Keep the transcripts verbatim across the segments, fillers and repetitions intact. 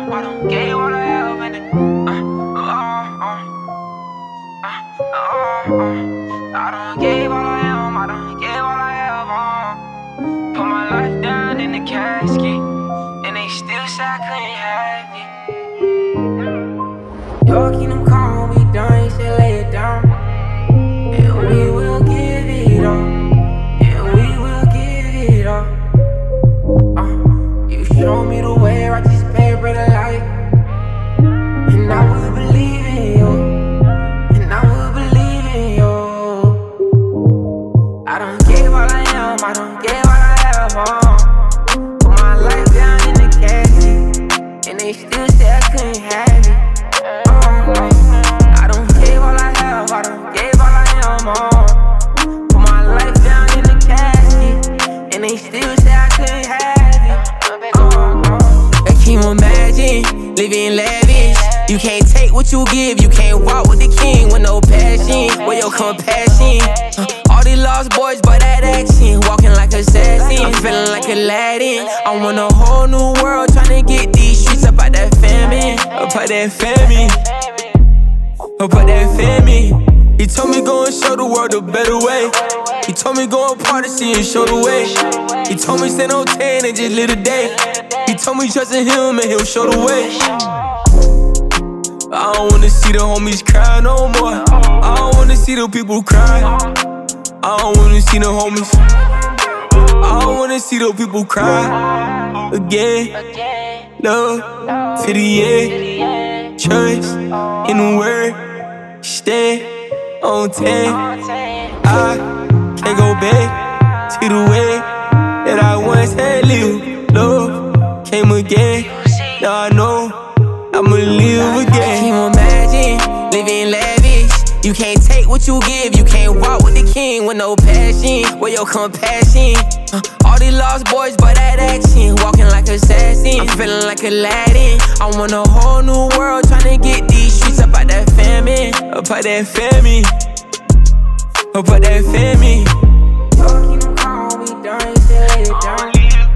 I done gave all I have and it, uh, uh, uh, uh, uh, uh, I done gave all I am, I done gave all I have, uh, put my life down in the casket, and they still say I couldn't have it. Your kingdom come, we done, you say lay it down, and we will give it all, and we will give it all. Uh, you show me the way, I just pay bread of life, and I will believe in you, and I will believe in you. I done gave all I am, I done gave all I have, uh, put my life down in the casket, and they still say I couldn't have it. I done gave all I have, I done gave all I am, uh, put my life down in the casket, and they still say I couldn't have it. uh, uh. Can you imagine living lavish? You can't take what you give, you can't walk with the king with no passion, with your compassion. uh, All these lost boys, but that action, walking like assassin, I'm feeling like Aladdin. I want a whole new world, trying to get these streets up out that famine, up out that famine. Up at that family. He told me go and show the world a better way. He told me go and party, see and show the way. He told me stand on ten and just live the day. He told me trust in him and he'll show the way. I don't wanna see the homies cry no more. I don't wanna see the people cry. I don't wanna see the homies. I don't wanna see the people cry again. Love, fifty-eight, trust in the word. Stay on ten. I can't go back to the way that I once had lived. Love came again. Now I know I'ma live again. Can you imagine living lavish? You can't take what you give, you can't walk with the king with no passion, with your compassion. uh, All these lost boys, but that action, walking like assassin, I'm feeling like Aladdin. I want a whole new world, trying to get these streets up out that famine, up out that famine, up out that famine. Your kingdom come, we done, you say lay it down.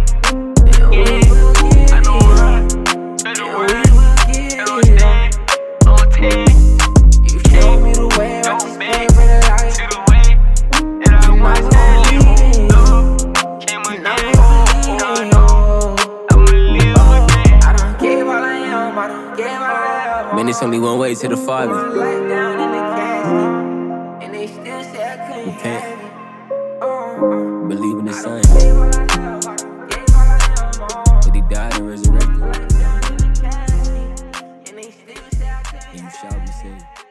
Man, it's only one way to the Father. Repent. Believe in the Son. That He died and resurrected. And you shall be saved.